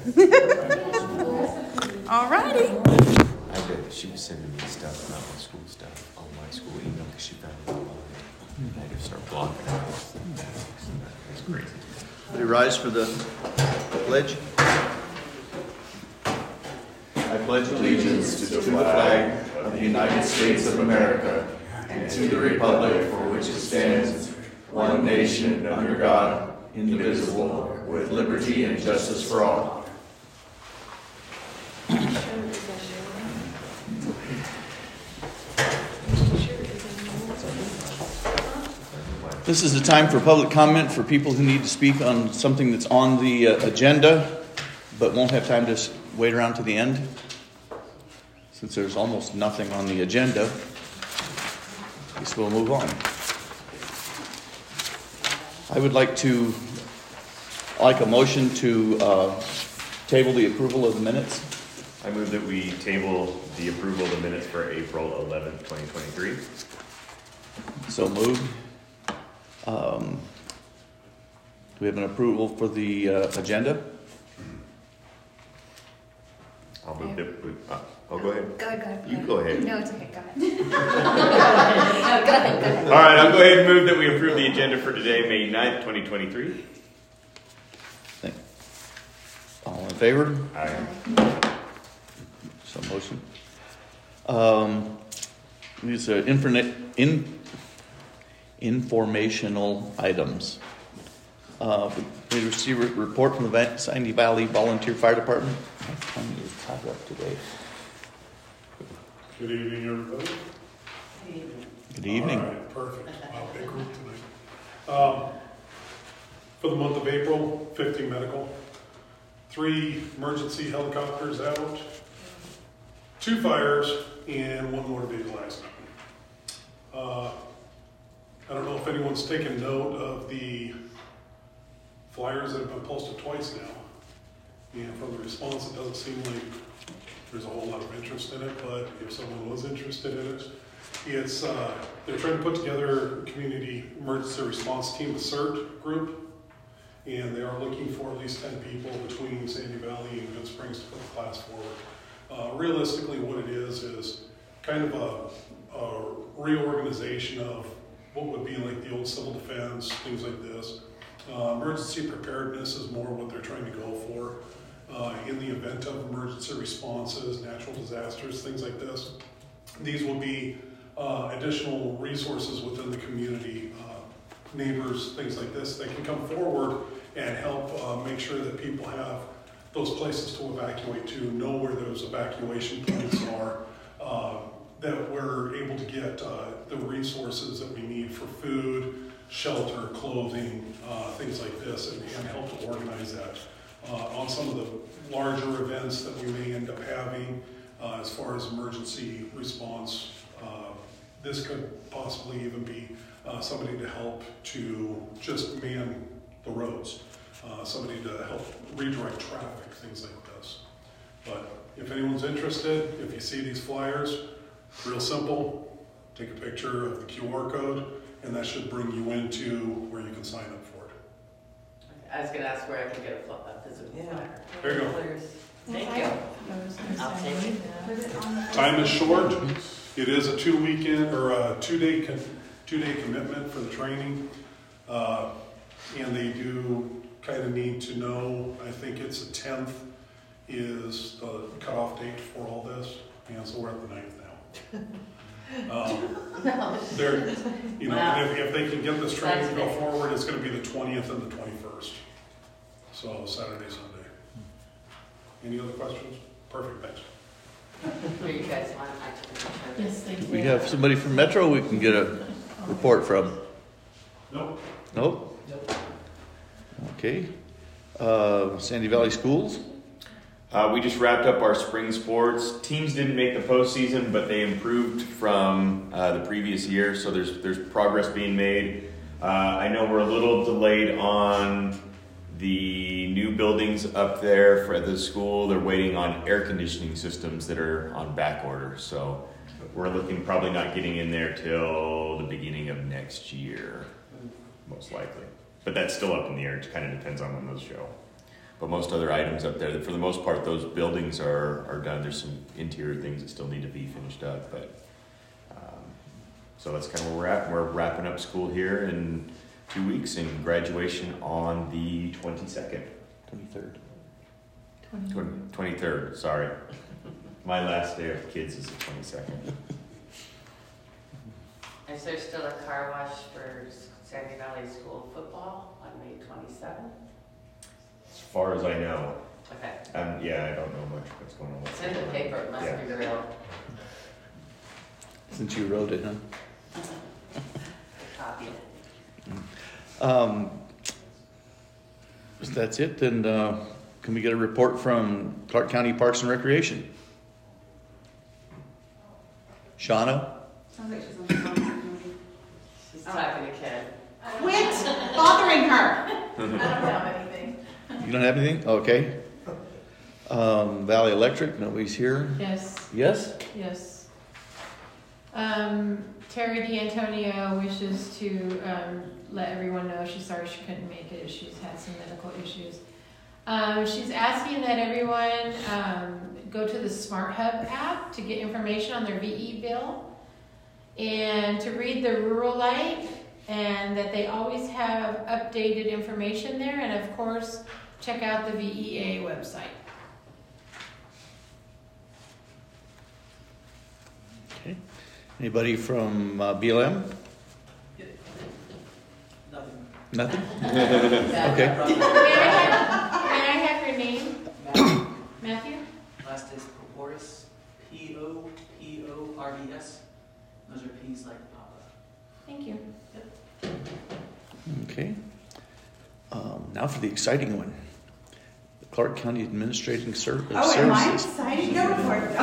All righty. I bet she was sending me stuff, not my school stuff, on my school email because she found it online. I had to start blocking it. It's crazy. Would you rise for the pledge? I pledge allegiance to the flag of the United States of America and to the republic for which it stands, one nation under God, indivisible, with liberty and justice for all. This is the time for public comment for people who need to speak on something that's on the agenda, but won't have time to wait around to the end. Since there's almost nothing on the agenda, I guess we'll move on. I would like a motion to table the approval of the minutes. I move that we table the approval of the minutes for April 11th, 2023. So moved. Do we have an approval for the agenda? I'll move that. Go ahead. Go ahead. You go ahead. No, it's okay. Go ahead. No, go ahead. All right, I'll go ahead and move that we approve the agenda for today, May 9th, 2023. All in favor? Aye. So motion. These are informational items. We received a report from the Sandy Valley Volunteer Fire Department. My tongue is tied up today. Good evening, everybody. Good evening. All right, perfect. Wow, big group tonight. For the month of April, 50 medical, 3 emergency helicopters out, 2 fires, and 1 motor vehicle accident. I don't know if anyone's taken note of the flyers that have been posted twice now. And from the response, it doesn't seem like there's a whole lot of interest in it, but if someone was interested in it, it's they're trying to put together a community emergency response team, a CERT group, and they are looking for at least 10 people between Sandy Valley and Good Springs to put the class forward. Realistically, what it is kind of a reorganization of what would be like the old civil defense, things like this. Emergency preparedness is more what they're trying to go for. In the event of emergency responses, natural disasters, things like this. These will be additional resources within the community, neighbors, things like this. They can come forward and help make sure that people have those places to evacuate to, know where those evacuation points are, that we're able to get the resources that we need for food, shelter, clothing, things like this, and help to organize that. On some of the larger events that we may end up having as far as emergency response, this could possibly even be somebody to help to just man the roads, somebody to help redirect traffic, things like this. But if anyone's interested, if you see these flyers, real simple, take a picture of the QR code, and that should bring you into where you can sign up for it. I was going to ask where I can get a physical flyer. There you go. Thank you. I'll take it. Time is short. It is a 2-day commitment for the training, and they do kind of need to know. I think it's the 10th is the cutoff date for all this, and so we're at the 9th now. They're, Wow. if they can get this training to go forward, it's going to be the 20th and the 21st. So Saturday, Sunday. Any other questions? Perfect, thanks. Here you guys want Yes, thank you. We have somebody from Metro we can get a report from. Nope. Nope. Okay. Sandy Valley Schools. We just wrapped up our spring sports. Teams didn't make the postseason, but they improved from the previous year, so there's progress being made. I know we're a little delayed on the new buildings up there for the school. They're waiting on air conditioning systems that are on back order, so we're looking probably not getting in there till the beginning of next year, most likely. But that's still up in the air. It kind of depends on when those show. But most other items up there, for the most part, those buildings are done. There's some interior things that still need to be finished up, but so that's kind of where we're at. We're wrapping up school here in 2 weeks, and graduation on the 22nd. 23rd, sorry. My last day of kids is the 22nd. Is there still a car wash for Sandy Valley School football on May 27th? As far as I know. Okay. Yeah, I don't know much what's going on. It's in the paper, it must be real. Since you wrote it, huh? Copy it. If that's it, then can we get a report from Clark County Parks and Recreation? Shauna? Sounds like she's on the phone. She's talking to Ken. Quit bothering her. I don't have anything. You don't have anything? Okay. Valley Electric, nobody's here. Yes, Yes? yes. Terry D'Antonio wishes to let everyone know she's sorry she couldn't make it. She's had some medical issues. She's asking that everyone go to the Smart Hub app to get information on their VE bill and to read the Rural Life, and that they always have updated information there, and of course check out the VEA website. Okay. Anybody from BLM? Nothing? Okay. May I have your name? Matthew? Last is Proporis, P-O-P-O-R-E-S. Those are P's like Papa. Thank you. Okay. Now for the exciting one. The Clark County Administrating Services. Oh, am I excited? Go for it.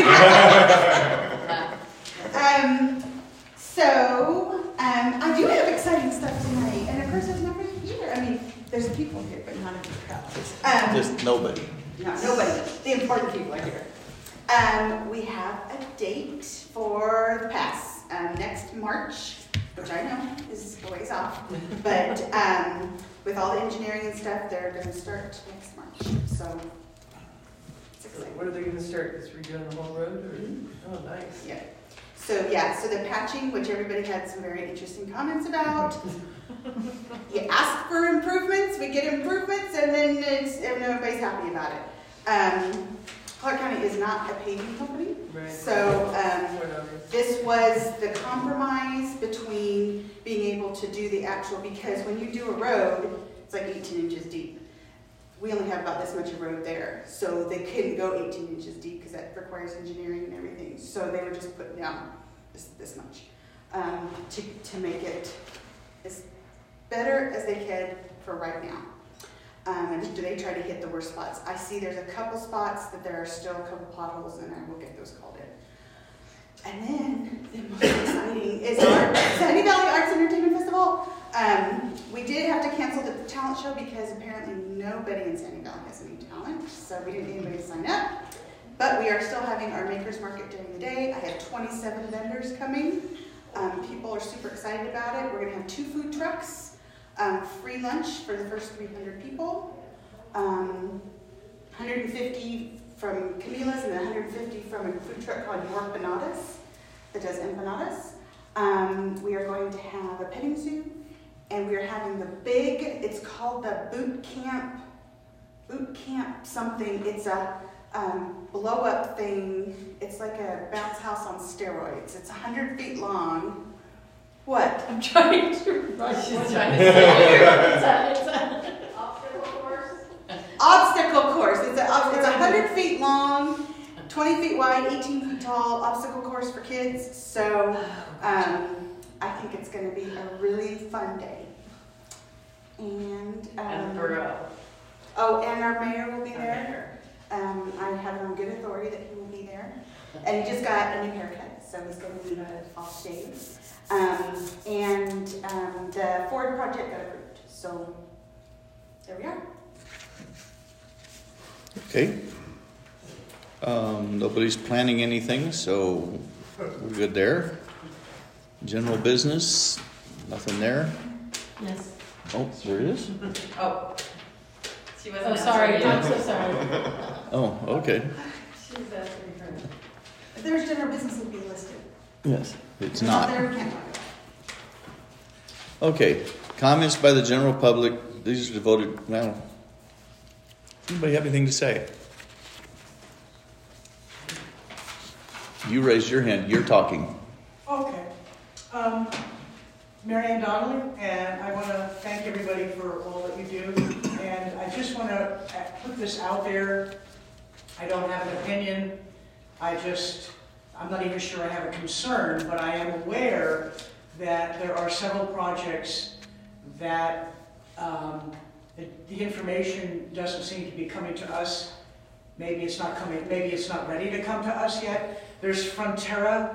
I do have exciting stuff tonight, and of course there's nobody here. I mean, there's people here, but not a big crowd. Just nobody. No, nobody. The important people are here. We have a date for the pass next March, which I know is a ways off, but with all the engineering and stuff, they're going to start next March. So it's exciting. What are they going to start? Just redoing the whole road? Or? Oh, nice. Yeah. So the patching, which everybody had some very interesting comments about. You ask for improvements, we get improvements, and then everybody's happy about it. Clark County is not a paving company, Right. so this was the compromise between being able to do the actual, because when you do a road, it's like 18 inches deep. We only have about this much of road there, so they couldn't go 18 inches deep because that requires engineering and everything. So they were just putting down this much to make it as better as they could for right now. And they try to hit the worst spots. I see there's a couple spots that there are still a couple potholes, and I will get those called in. And then the most exciting is our Sandy Valley Arts Entertainment Festival. We did have to cancel the talent show because apparently nobody in Sandy Valley has any talent, so we didn't get anybody to sign up. But we are still having our Makers Market during the day. I have 27 vendors coming. People are super excited about it. We're going to have 2 food trucks, free lunch for the first 300 people, 150 from Camila's and then 150 from a food truck called Your Empanadas that does empanadas. We are going to have a petting zoo, and we are having the big, it's called the boot camp something. It's a blow up thing. It's like a bounce house on steroids. It's 100 feet long. What? I'm trying to write. She's trying to say It's a Obstacle course. It's 100 feet long, 20 feet wide, 18 feet tall obstacle course for kids. So I think it's going to be a really fun day. And and borough. Oh, and our mayor will be there. I have it on good authority that he will be there. And he just got a new haircut, so he's going to be off stage. And the Ford project got approved. So there we are. Okay. Nobody's planning anything, so we're good there. General business, nothing there. Yes. Oh, there it is. Oh, She wasn't Oh, sorry, answering. I'm so sorry. Oh, okay. She was asking for it. If there's general business, it'd be listed. Yes, it's If not. there, we can't talk about it. Okay, comments by the general public. These are devoted, well, anybody have anything to say? You raised your hand, you're talking. Okay. Mary Ann Donnelly, and I want to thank everybody for all that you do. And I just want to put this out there. I don't have an opinion. I'm not even sure I have a concern, but I am aware that there are several projects that the information doesn't seem to be coming to us. Maybe it's not coming, maybe it's not ready to come to us yet. There's Frontera,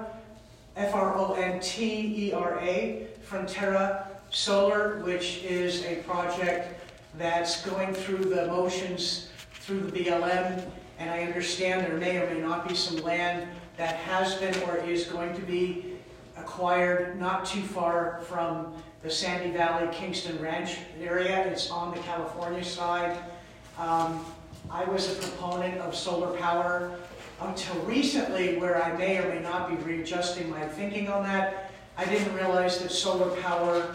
Frontera, Frontera Solar, which is a project that's going through the motions through the BLM, and I understand there may or may not be some land that has been or is going to be acquired not too far from the Sandy Valley Kingston Ranch area. It's on the California side. I was a proponent of solar power until recently, where I may or may not be readjusting my thinking on that. I didn't realize that solar power,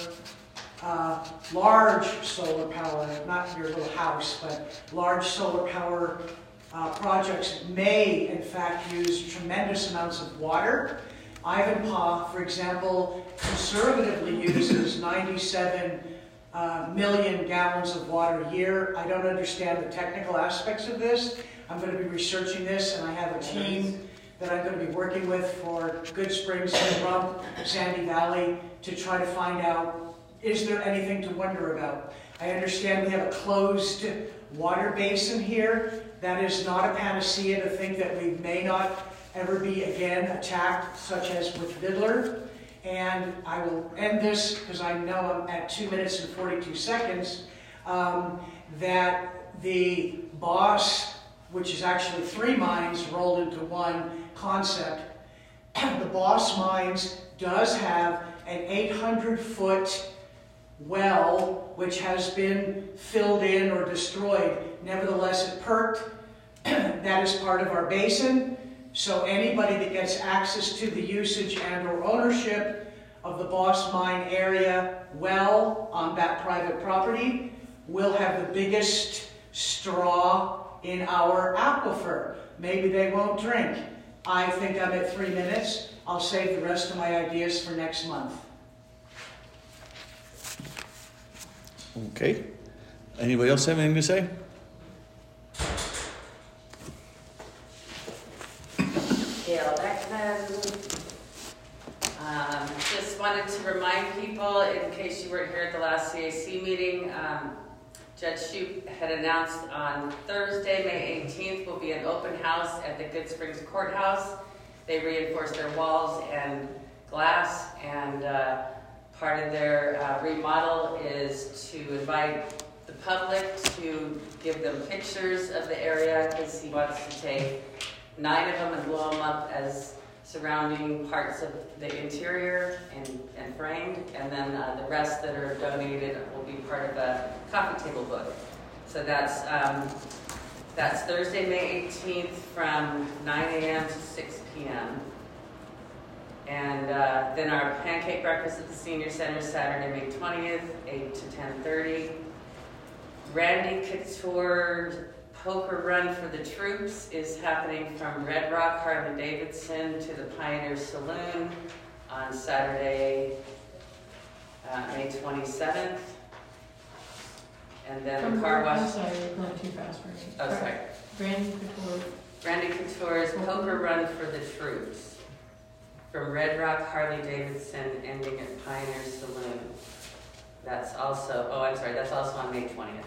large solar power, not your little house, but large solar power projects may in fact use tremendous amounts of water. Ivanpah, for example, conservatively uses 97 million gallons of water a year. I don't understand the technical aspects of this. I'm going to be researching this, and I have a team that I'm going to be working with for Good Springs, Rump, Sandy Valley, to try to find out, is there anything to wonder about? I understand we have a closed water basin here. That is not a panacea to think that we may not ever be again attacked, such as with Vidler. And I will end this, because I know I'm at 2 minutes and 42 seconds, that the BOSS, which is actually 3 mines rolled into one concept, the BOSS Mines does have an 800-foot well, which has been filled in or destroyed. Nevertheless, it perked. That is part of our basin. So anybody that gets access to the usage and or ownership of the BOSS Mine area well on that private property will have the biggest straw in our aquifer. Maybe they won't drink. I think I'm at 3 minutes. I'll save the rest of my ideas for next month. Okay. Anybody else have anything to say? Gail Beckman. Just wanted to remind people, in case you weren't here at the last CAC meeting, Judge Shoup had announced on Thursday, May 18th, will be an open house at the Good Springs Courthouse. They reinforced their walls and glass, and part of their remodel is to invite the public to give them pictures of the area, because he wants to take 9 of them and blow them up as surrounding parts of the interior and framed, and then the rest that are donated will be part of a coffee table book. So that's Thursday, May 18th from 9 a.m. to 6 p.m. And then our pancake breakfast at the Senior Center, Saturday, May 20th, 8 to 10:30. Randy Couture Poker Run for the Troops is happening from Red Rock Harley-Davidson to the Pioneer Saloon on Saturday, May 27th. And then the car wash. I'm sorry, you're going too fast for me. Oh, sorry. Randy Couture's Poker Run for the Troops from Red Rock Harley-Davidson, ending at Pioneer Saloon. That's also, that's also on May 20th.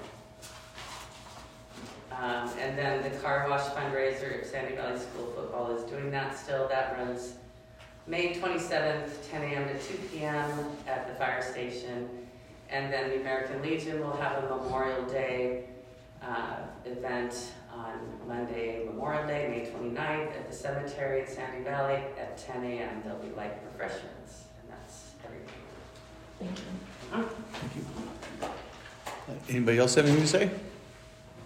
And then the car wash fundraiser at Sandy Valley School Football is doing that still. That runs May 27th, 10 a.m. to 2 p.m. at the fire station. And then the American Legion will have a Memorial Day event on Monday, Memorial Day, May 29th, at the cemetery in Sandy Valley at 10 a.m. There'll be light refreshments, and that's everything. Thank you. Thank you. Anybody else have anything to say?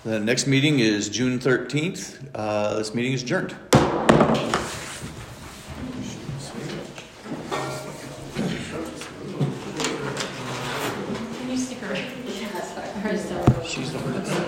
The next meeting is June 13th. This meeting is adjourned. Can you stick around? Yeah, sorry. Or is that- She's the